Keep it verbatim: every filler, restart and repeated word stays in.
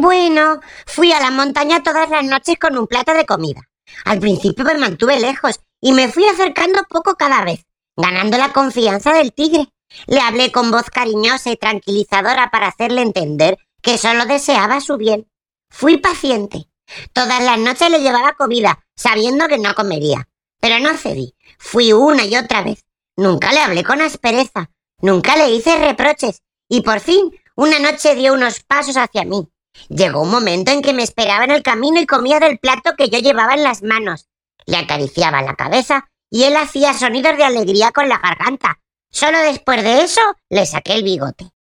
Bueno, fui a la montaña todas las noches con un plato de comida. Al principio me mantuve lejos y me fui acercando poco cada vez, ganando la confianza del tigre. Le hablé con voz cariñosa y tranquilizadora para hacerle entender que solo deseaba su bien. Fui paciente. Todas las noches le llevaba comida, sabiendo que no comería. Pero no cedí. Fui una y otra vez. Nunca le hablé con aspereza. Nunca le hice reproches. Y por fin, una noche dio unos pasos hacia mí. Llegó un momento en que me esperaba en el camino y comía del plato que yo llevaba en las manos. Le acariciaba la cabeza y él hacía sonidos de alegría con la garganta. Solo después de eso le saqué el bigote.